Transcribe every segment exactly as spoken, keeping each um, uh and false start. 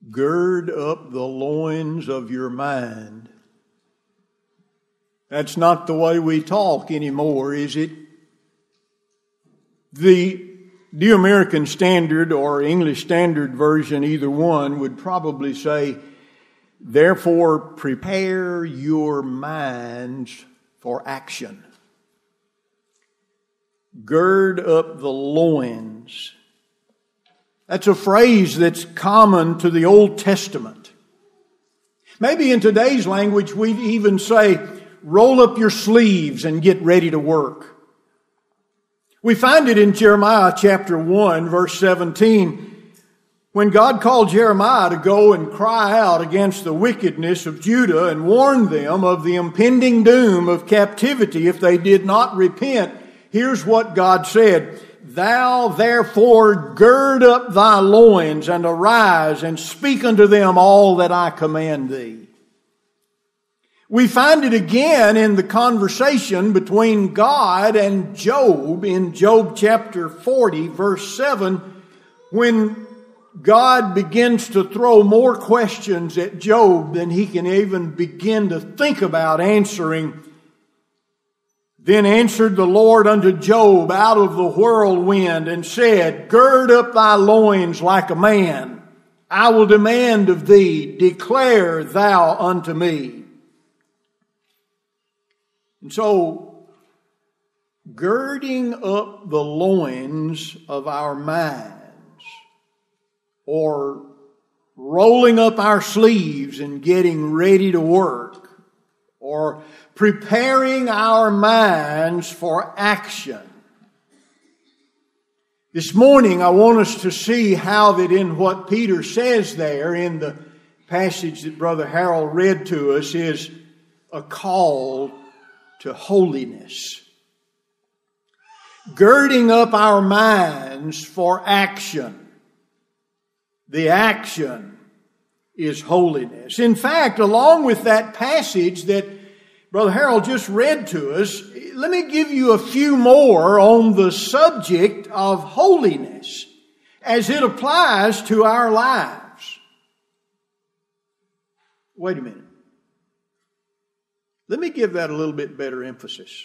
gird up the loins of your mind. That's not the way we talk anymore, is it? The New American Standard or English Standard Version, either one, would probably say, therefore prepare your minds for action. Gird up the loins. That's a phrase that's common to the Old Testament. Maybe in today's language we'd even say, roll up your sleeves and get ready to work. We find it in Jeremiah chapter one, verse seventeen, when God called Jeremiah to go and cry out against the wickedness of Judah and warn them of the impending doom of captivity if they did not repent. Here's what God said, thou therefore gird up thy loins and arise and speak unto them all that I command thee. We find it again in the conversation between God and Job in Job chapter forty, verse seven, when God begins to throw more questions at Job than he can even begin to think about answering. Then answered the Lord unto Job out of the whirlwind and said, gird up thy loins like a man. I will demand of thee, declare thou unto me. And so, girding up the loins of our minds, or rolling up our sleeves and getting ready to work, or preparing our minds for action. This morning I want us to see how that in what Peter says there in the passage that Brother Harold read to us is a call to holiness. Girding up our minds for action. The action is holiness. In fact, along with that passage that Brother Harold just read to us, let me give you a few more on the subject of holiness as it applies to our lives. Wait a minute. Let me give that a little bit better emphasis.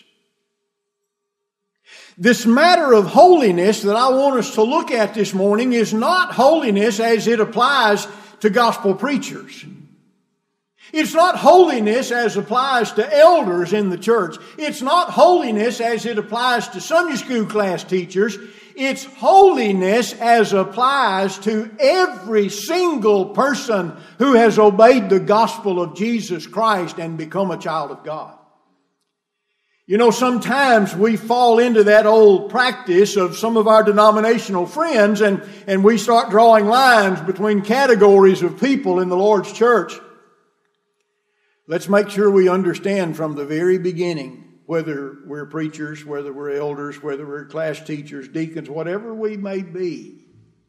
This matter of holiness that I want us to look at this morning is not holiness as it applies to gospel preachers. It's not holiness as applies to elders in the church. It's not holiness as it applies to Sunday school class teachers. It's holiness as applies to every single person who has obeyed the gospel of Jesus Christ and become a child of God. You know, sometimes we fall into that old practice of some of our denominational friends and, and we start drawing lines between categories of people in the Lord's church. Let's make sure we understand from the very beginning, whether we're preachers, whether we're elders, whether we're class teachers, deacons, whatever we may be,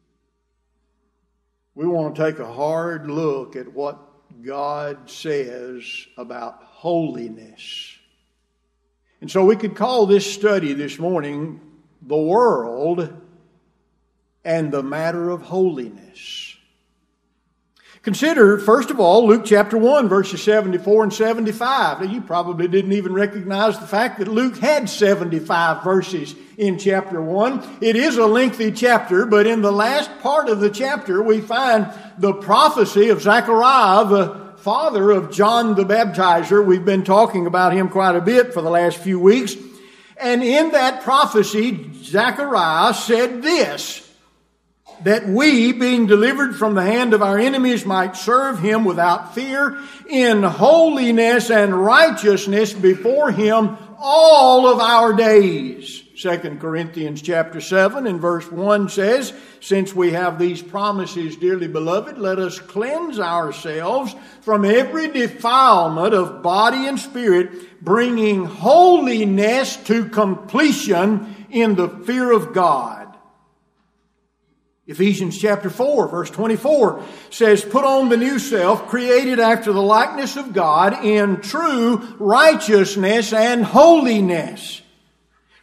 we want to take a hard look at what God says about holiness. And so we could call this study this morning, The World and the Matter of Holiness. Consider, first of all, Luke chapter one, verses seventy-four and seventy-five. Now, you probably didn't even recognize the fact that Luke had seventy-five verses in chapter one. It is a lengthy chapter, but in the last part of the chapter, we find the prophecy of Zechariah, the father of John the Baptizer. We've been talking about him quite a bit for the last few weeks. And in that prophecy, Zechariah said this, that we, being delivered from the hand of our enemies, might serve him without fear in holiness and righteousness before him all of our days. Second Corinthians chapter seven and verse one says, since we have these promises, dearly beloved, let us cleanse ourselves from every defilement of body and spirit, bringing holiness to completion in the fear of God. Ephesians chapter four, verse twenty-four says, put on the new self, created after the likeness of God in true righteousness and holiness.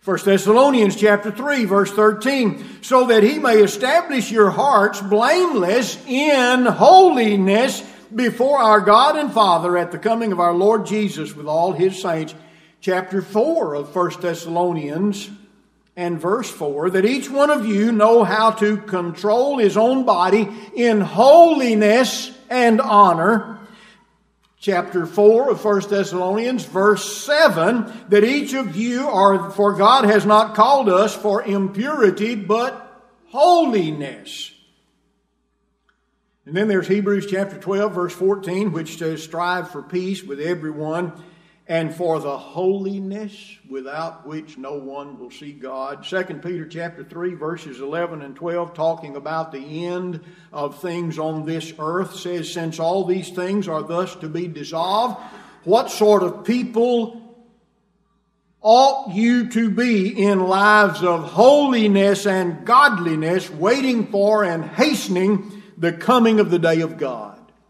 First Thessalonians chapter three, verse thirteen, so that he may establish your hearts blameless in holiness before our God and Father at the coming of our Lord Jesus with all his saints. Chapter four of First Thessalonians and verse four, that each one of you know how to control his own body in holiness and honor. Chapter four of First Thessalonians, verse seven, that each of you are, for God has not called us for impurity, but holiness. And then there's Hebrews chapter twelve, verse fourteen, which says, strive for peace with everyone and for the holiness without which no one will see God. Second Peter chapter three, verses eleven and twelve, talking about the end of things on this earth, says, since all these things are thus to be dissolved, what sort of people ought you to be in lives of holiness and godliness, waiting for and hastening the coming of the day of God?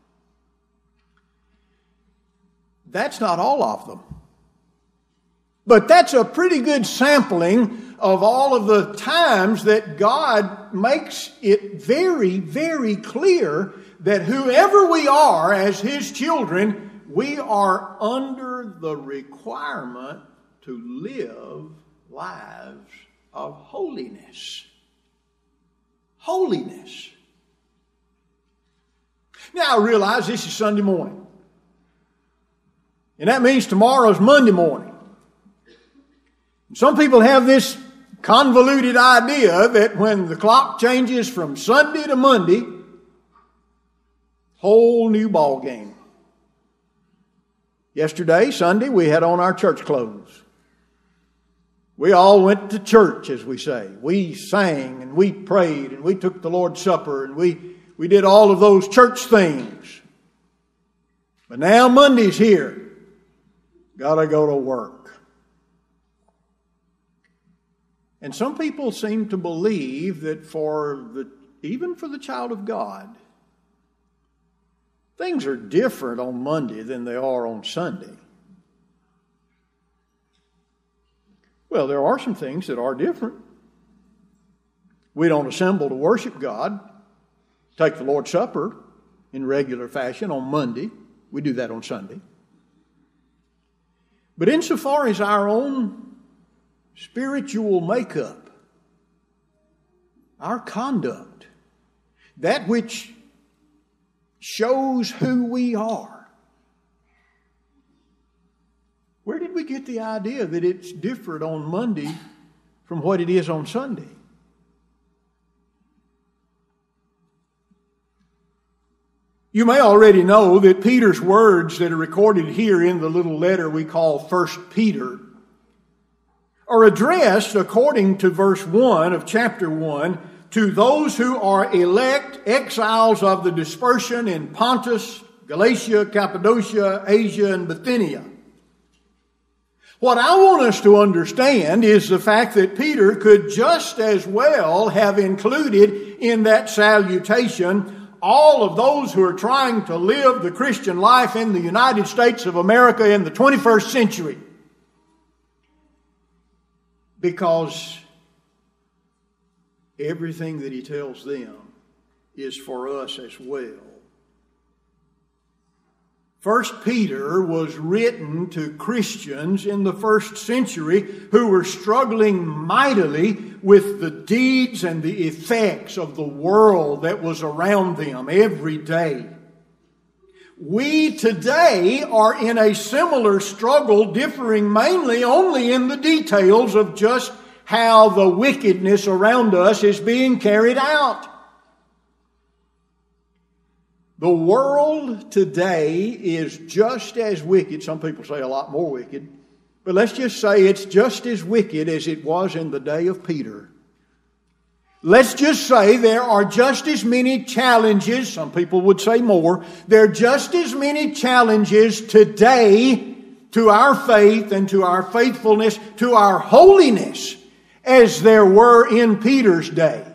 That's not all of them. But that's a pretty good sampling of all of the times that God makes it very, very clear that whoever we are as his children, we are under the requirement to live lives of holiness. Holiness. Now I realize this is Sunday morning. And that means tomorrow's Monday morning. Some people have this convoluted idea that when the clock changes from Sunday to Monday, whole new ball game. Yesterday, Sunday, we had on our church clothes. We all went to church, as we say. We sang and we prayed and we took the Lord's Supper and we, we did all of those church things. But now Monday's here. Gotta go to work. And some people seem to believe that for the, even for the child of God, things are different on Monday than they are on Sunday. Well, there are some things that are different. We don't assemble to worship God, take the Lord's Supper in regular fashion on Monday. We do that on Sunday. But insofar as our own spiritual makeup, our conduct, that which shows who we are, where did we get the idea that it's different on Monday from what it is on Sunday? You may already know that Peter's words that are recorded here in the little letter we call First Peter are addressed, according to verse one of chapter one, to those who are elect exiles of the dispersion in Pontus, Galatia, Cappadocia, Asia, and Bithynia. What I want us to understand is the fact that Peter could just as well have included in that salutation all of those who are trying to live the Christian life in the United States of America in the twenty-first century. Because everything that he tells them is for us as well. First Peter was written to Christians in the first century who were struggling mightily with the deeds and the effects of the world that was around them every day. We today are in a similar struggle, differing mainly only in the details of just how the wickedness around us is being carried out. The world today is just as wicked. Some people say a lot more wicked. But let's just say it's just as wicked as it was in the day of Peter. Let's just say there are just as many challenges. Some people would say more. There are just as many challenges today to our faith and to our faithfulness, to our holiness, as there were in Peter's day.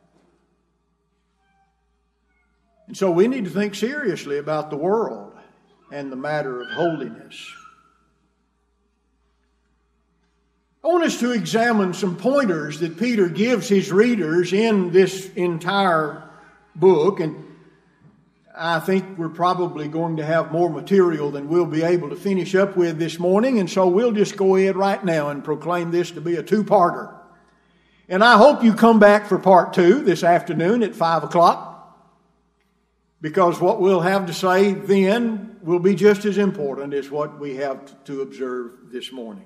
And so we need to think seriously about the world and the matter of holiness. I want us to examine some pointers that Peter gives his readers in this entire book, and I think we're probably going to have more material than we'll be able to finish up with this morning, and so we'll just go ahead right now and proclaim this to be a two-parter. And I hope you come back for part two this afternoon at five o'clock, because what we'll have to say then will be just as important as what we have to observe this morning.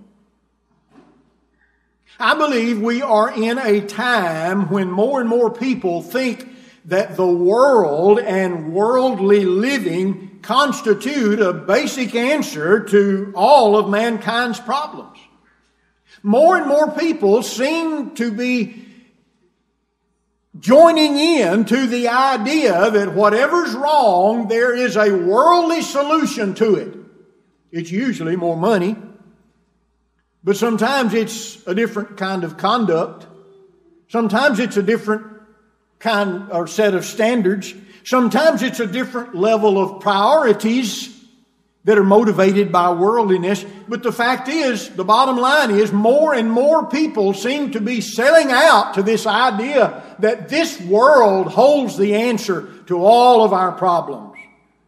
I believe we are in a time when more and more people think that the world and worldly living constitute a basic answer to all of mankind's problems. More and more people seem to be joining in to the idea that whatever's wrong, there is a worldly solution to it. It's usually more money. But sometimes it's a different kind of conduct. Sometimes it's a different kind or set of standards. Sometimes it's a different level of priorities that are motivated by worldliness. But the fact is, the bottom line is, more and more people seem to be selling out to this idea that this world holds the answer to all of our problems.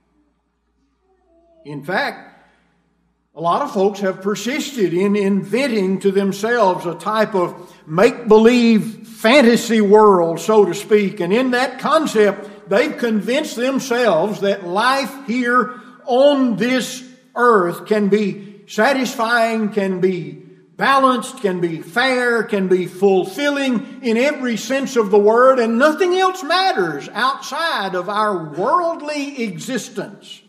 In fact, a lot of folks have persisted in inventing to themselves a type of make-believe fantasy world, so to speak. And in that concept, they've convinced themselves that life here on this earth can be satisfying, can be balanced, can be fair, can be fulfilling in every sense of the word, and nothing else matters outside of our worldly existence.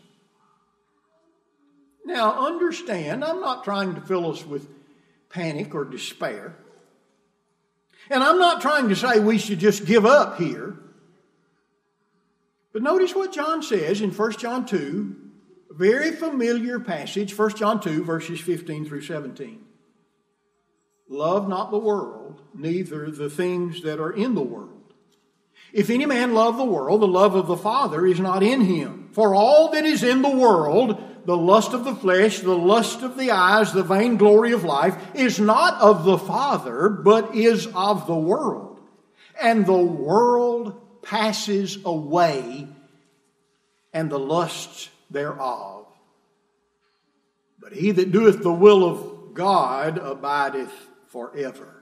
Now, understand, I'm not trying to fill us with panic or despair. And I'm not trying to say we should just give up here. But notice what John says in First John two, a very familiar passage, First John two, verses fifteen through seventeen. Love not the world, neither the things that are in the world. If any man love the world, the love of the Father is not in him. For all that is in the world, the lust of the flesh, the lust of the eyes, the vainglory of life, is not of the Father, but is of the world. And the world passes away, and the lusts thereof. But he that doeth the will of God abideth forever.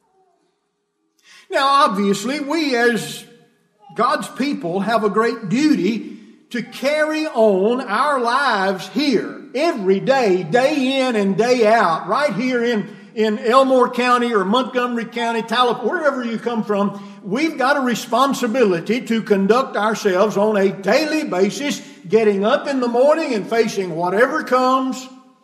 Now, obviously, we as God's people have a great duty to carry on our lives here every day, day in and day out, right here in, in Elmore County or Montgomery County, Talip, wherever you come from. We've got a responsibility to conduct ourselves on a daily basis, getting up in the morning and facing whatever comes,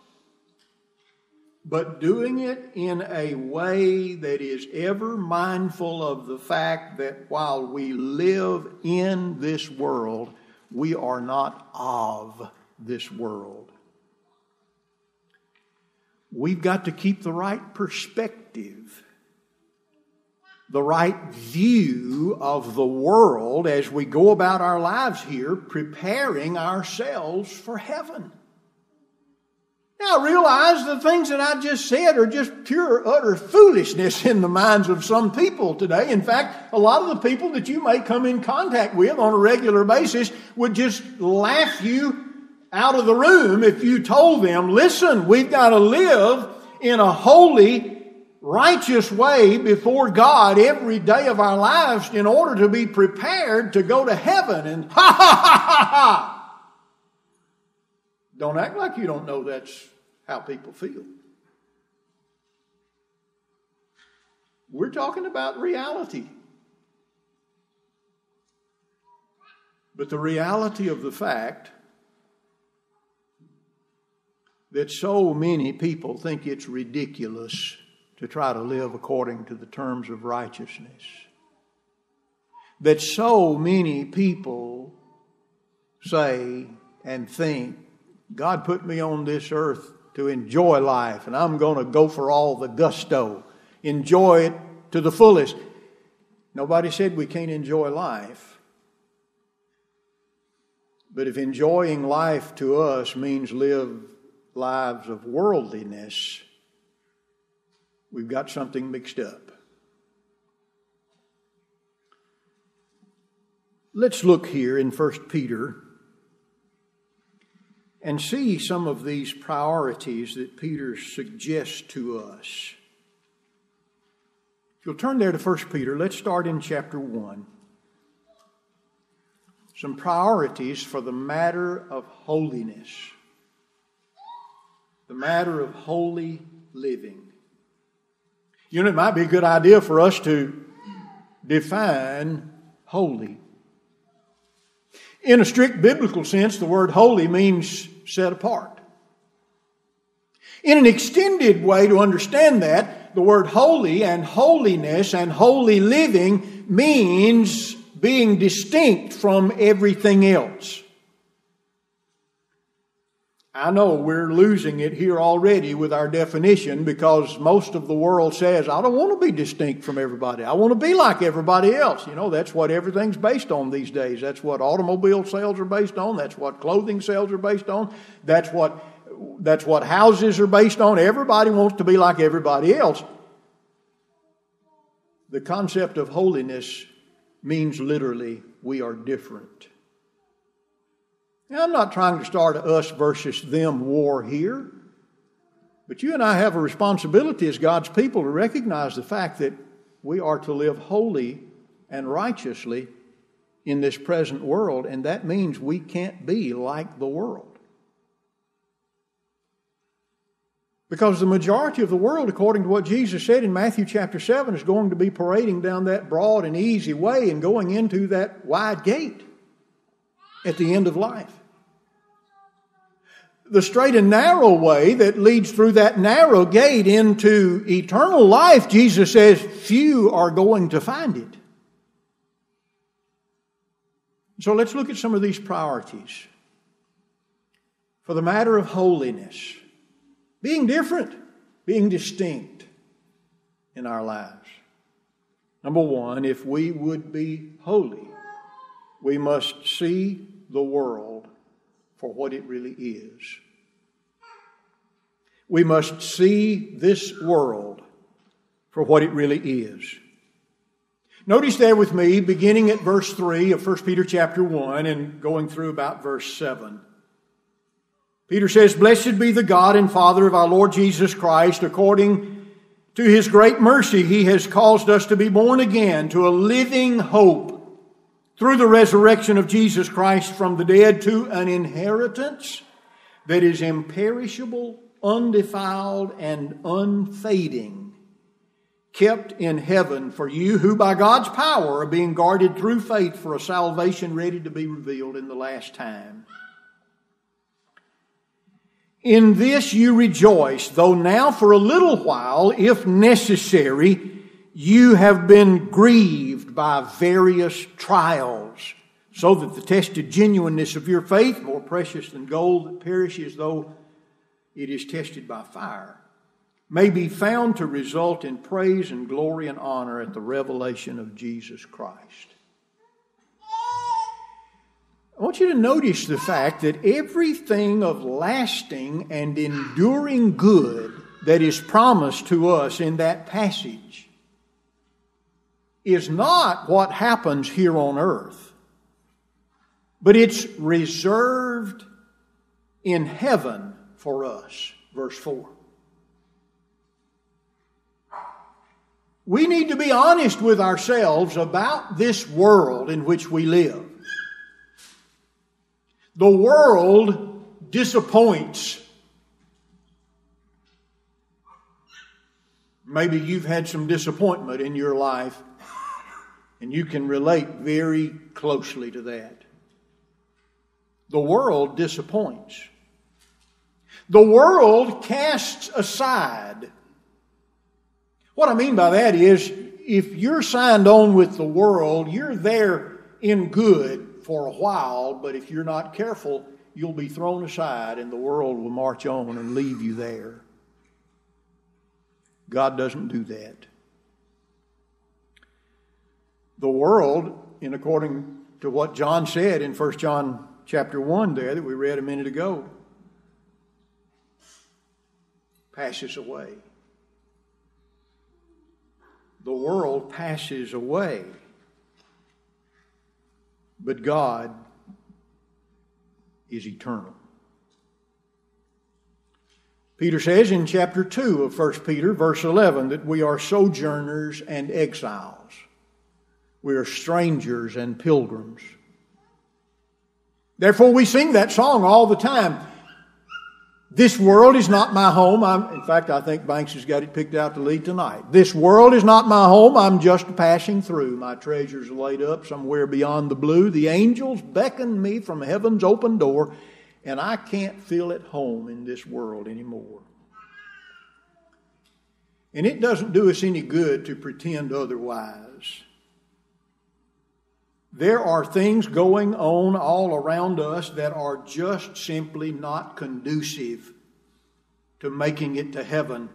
but doing it in a way that is ever mindful of the fact that while we live in this world, we are not of this world. We've got to keep the right perspective, the right view of the world as we go about our lives here, preparing ourselves for heaven. Now, I realize the things that I just said are just pure, utter foolishness in the minds of some people today. In fact, a lot of the people that you may come in contact with on a regular basis would just laugh you out of the room if you told them, listen, we've got to live in a holy, righteous way before God every day of our lives in order to be prepared to go to heaven. And ha ha ha ha ha! Don't act like you don't know that's how people feel. We're talking about reality. But the reality of the fact that so many people think it's ridiculous to try to live according to the terms of righteousness. That so many people say and think, God put me on this earth to enjoy life, and I'm going to go for all the gusto, enjoy it to the fullest. Nobody said we can't enjoy life. But if enjoying life to us means live lives of worldliness, we've got something mixed up. Let's look here in First Peter and see some of these priorities that Peter suggests to us. If you'll turn there to First Peter, let's start in chapter one. Some priorities for the matter of holiness. The matter of holy living. You know, it might be a good idea for us to define holy. In a strict biblical sense, the word holy means set apart. In an extended way to understand that, the word holy and holiness and holy living means being distinct from everything else. I know we're losing it here already with our definition because most of the world says, I don't want to be distinct from everybody. I want to be like everybody else. You know, that's what everything's based on these days. That's what automobile sales are based on. That's what clothing sales are based on. That's what, that's what houses are based on. Everybody wants to be like everybody else. The concept of holiness means literally we are different. Now, I'm not trying to start a us versus them war here, but you and I have a responsibility as God's people to recognize the fact that we are to live holy and righteously in this present world, and that means we can't be like the world. Because the majority of the world, according to what Jesus said in Matthew chapter seven, is going to be parading down that broad and easy way and going into that wide gate at the end of life. The straight and narrow way that leads through that narrow gate into eternal life, Jesus says, few are going to find it. So let's look at some of these priorities. For the matter of holiness, being different, being distinct in our lives. Number one, if we would be holy, we must see the world for what it really is. We must see this world for what it really is. Notice there with me, beginning at verse three of First Peter chapter one and going through about verse seven. Peter says, Blessed be the God and Father of our Lord Jesus Christ. According to His great mercy, He has caused us to be born again to a living hope through the resurrection of Jesus Christ from the dead, to an inheritance that is imperishable, undefiled, and unfading, kept in heaven for you, who by God's power are being guarded through faith for a salvation ready to be revealed in the last time. In this you rejoice, though now for a little while, if necessary, you have been grieved by various trials, so that the tested genuineness of your faith, more precious than gold that perishes though it is tested by fire, may be found to result in praise and glory and honor at the revelation of Jesus Christ. I want you to notice the fact that everything of lasting and enduring good that is promised to us in that passage is not what happens here on earth, but it's reserved in heaven for us. Verse four. We need to be honest with ourselves about this world in which we live. The world disappoints. Maybe you've had some disappointment in your life, and you can relate very closely to that. The world disappoints. The world casts aside. What I mean by that is, if you're signed on with the world, you're there in good for a while, but if you're not careful, you'll be thrown aside and the world will march on and leave you there. God doesn't do that. The world, in according to what John said in First John chapter one there that we read a minute ago, passes away. The world passes away, but God is eternal. Peter says in chapter two of First Peter, verse eleven, that we are sojourners and exiles. We are strangers and pilgrims. Therefore, we sing that song all the time. This world is not my home. I'm, in fact, I think Banks has got it picked out to lead tonight. This world is not my home. I'm just passing through. My treasures are laid up somewhere beyond the blue. The angels beckon me from heaven's open door, and I can't feel at home in this world anymore. And it doesn't do us any good to pretend otherwise. There are things going on all around us that are just simply not conducive to making it to heaven.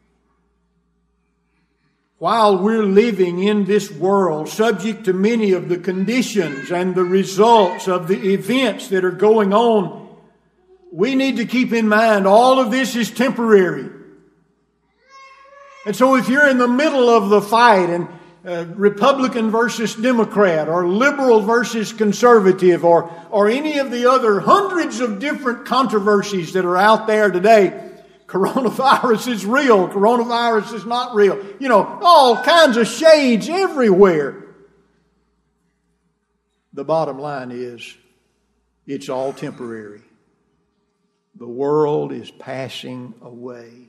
While we're living in this world, subject to many of the conditions and the results of the events that are going on, we need to keep in mind all of this is temporary. And so if you're in the middle of the fight and uh, Republican versus Democrat or liberal versus conservative or, or any of the other hundreds of different controversies that are out there today, coronavirus is real, coronavirus is not real. You know, all kinds of shades everywhere. The bottom line is, it's all temporary. The world is passing away.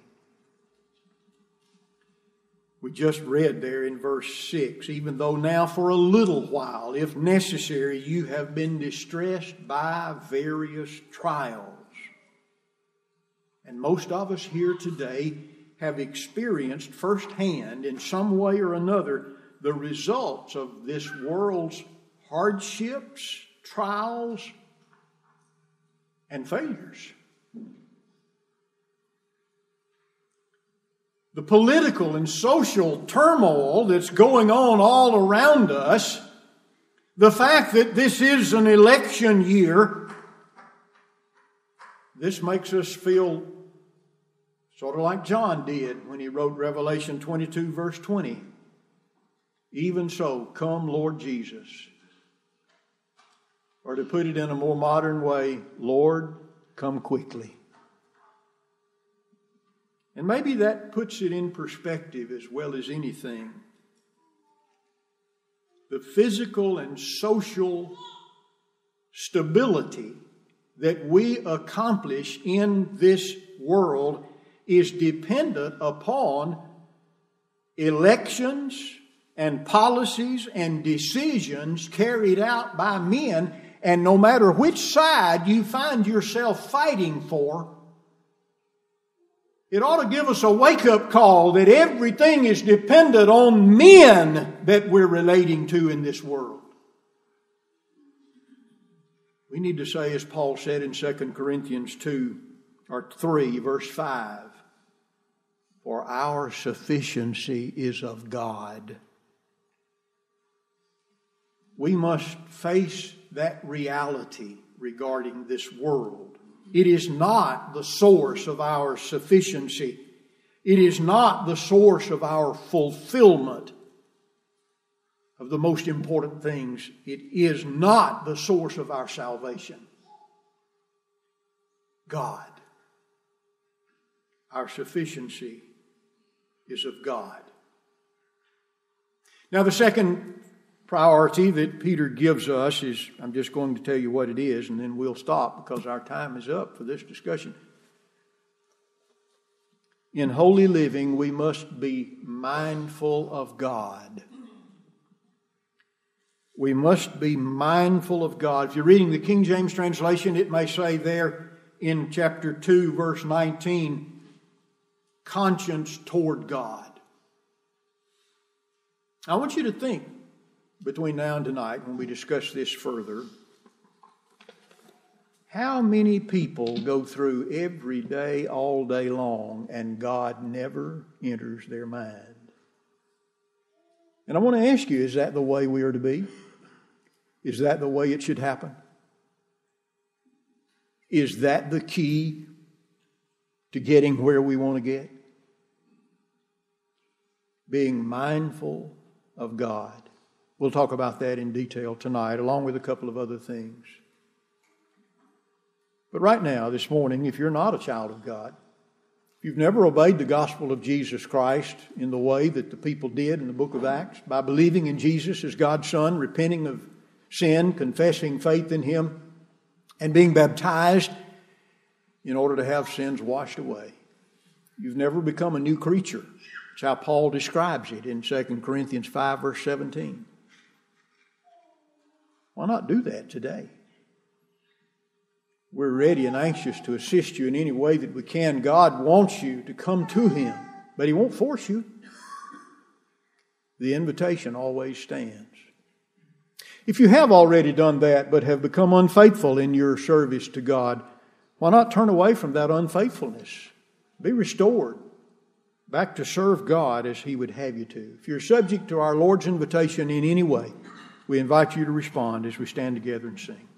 We just read there in verse six, even though now for a little while, if necessary, you have been distressed by various trials. And most of us here today have experienced firsthand in some way or another the results of this world's hardships, trials, and failures. The political and social turmoil that's going on all around us, the fact that this is an election year, this makes us feel sort of like John did when he wrote Revelation twenty-two, verse twenty. Even so, come Lord Jesus. Or to put it in a more modern way, Lord, come quickly. And maybe that puts it in perspective as well as anything. The physical and social stability that we accomplish in this world is dependent upon elections and policies and decisions carried out by men. And no matter which side you find yourself fighting for, it ought to give us a wake-up call that everything is dependent on men that we're relating to in this world. We need to say, as Paul said in Second Corinthians two or three, verse five, for our sufficiency is of God. We must face that reality regarding this world. It is not the source of our sufficiency. It is not the source of our fulfillment of the most important things. It is not the source of our salvation. God. Our sufficiency is of God. Now, the second priority that Peter gives us is, I'm just going to tell you what it is, and then we'll stop because our time is up for this discussion. In holy living, we must be mindful of God. We must be mindful of God. If you're reading the King James translation, it may say there in chapter two, verse nineteen, conscience toward God. I want you to think, between now and tonight, when we discuss this further, how many people go through every day, all day long, and God never enters their mind? And I want to ask you, is that the way we are to be? Is that the way it should happen? Is that the key to getting where we want to get? being mindful of God. We'll talk about that in detail tonight, along with a couple of other things. But right now, this morning, if you're not a child of God, if you've never obeyed the gospel of Jesus Christ in the way that the people did in the book of Acts, by believing in Jesus as God's Son, repenting of sin, confessing faith in Him, and being baptized in order to have sins washed away, you've never become a new creature. That's how Paul describes it in Second Corinthians five, verse seventeen. Why not do that today? We're ready and anxious to assist you in any way that we can. God wants you to come to Him, but He won't force you. The invitation always stands. If you have already done that but have become unfaithful in your service to God, why not turn away from that unfaithfulness? Be restored back to serve God as He would have you to. If you're subject to our Lord's invitation in any way, we invite you to respond as we stand together and sing.